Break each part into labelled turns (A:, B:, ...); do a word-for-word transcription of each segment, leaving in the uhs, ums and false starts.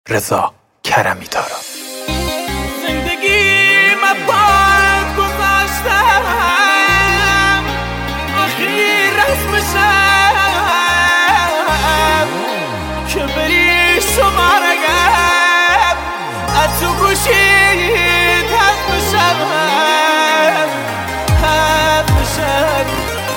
A: رضا کرمی تارا.
B: زندگی من باید گذاشتم آخری رسمشم که بری شمارگم از تو گوشید حد بشم حد بشم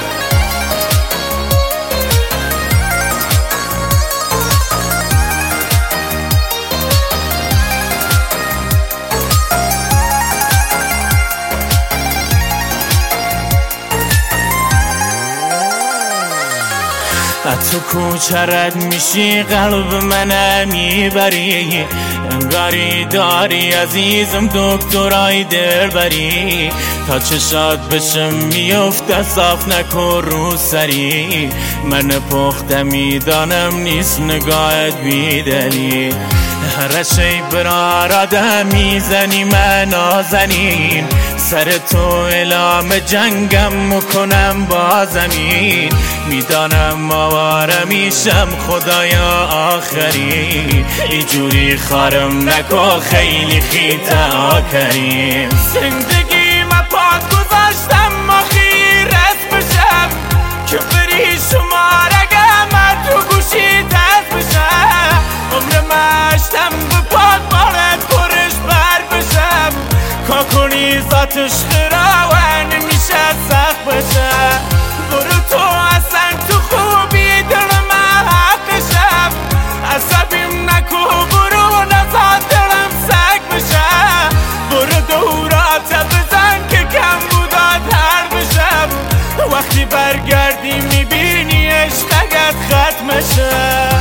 C: تو کوچه رد میشی قلب منم میبری، انگاری داری عزیزم دکترای دلبری، تا چشات بشم میفته صاف نکن رو سری، من پخته میدانم نیست نگاهت بیدلی، هر شی برار آدم میزنی من نازنین، سر تو اعلام جنگم میکنم با زمین، میدانم آواره میشم خدایا آخری، اینجوری خارم نکن خیلی خیتا کریم.
B: زندگی من پاد گذاشتم آخی رس بشم که بری شمارگم من تو گوشی دست بشم، عمر مشتم به پاد بارد پرش بر بشم، کا کنی ذاتش خراوه نمیشه سخت بشم، برو تو اصلا تو خوبی دل من حقشم، عصبیم نکو برو نزاد دلم سگ بشم، برو دورات بزن که کم بودات هر بشم، وقتی برگردی میبینی عشقت ختمشه.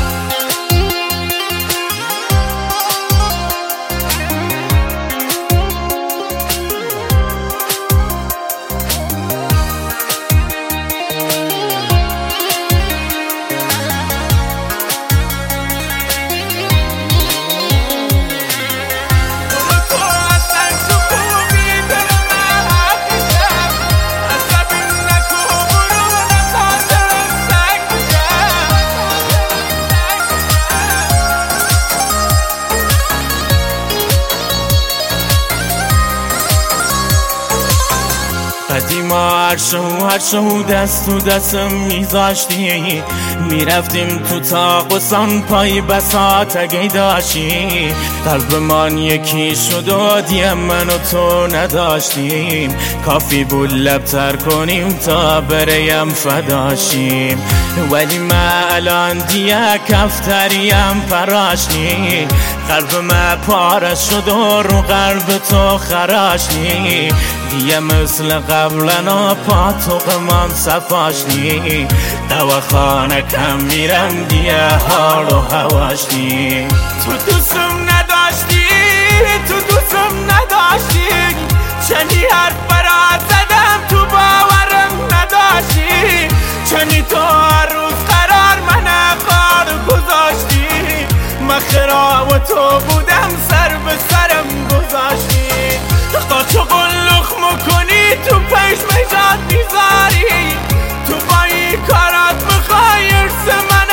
C: قدیما هر شو هر شو دست تو دستم میذاشتی، میرفتیم تو تاق و سان پای بساط اگه داشتی، قلب من یکی شد و دیم من و تو نداشتیم، کافی بود لبتر کنیم تا بریم فداشیم، ولی من الان دیگه کفتریم پراشنی، قلب من پاره شد و رو قلب تو خراشنی، دیگه مثل قبلنا پاتوق من صفاشنی، دواخانه کم میرم دیگه حال و هواشنی.
B: تو دوستم نداشتی تو دوستم نداشتی، چنی حرف برات زدم تو باورم نداشتی، چنی تو هر روز قرار من قار گذاشتی، من خراب تو بودم سر به سرم گذاشتی، قاچو قلخ مکنی تو پیش میجاد بیزاری، تو با این کارات میخوای ارس من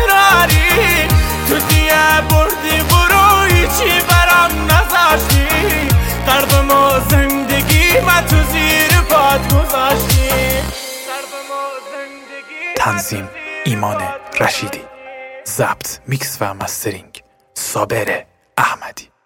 B: ادراری، تو دیگه بردی برو هیچی برام نذاشتی، قلبم و زندگی من تو زیر پات گذاشتی، قلبم و زندگی
A: تنظیم ایمان رشیدی، ضبط میکس و مسترینگ صابر احمدی.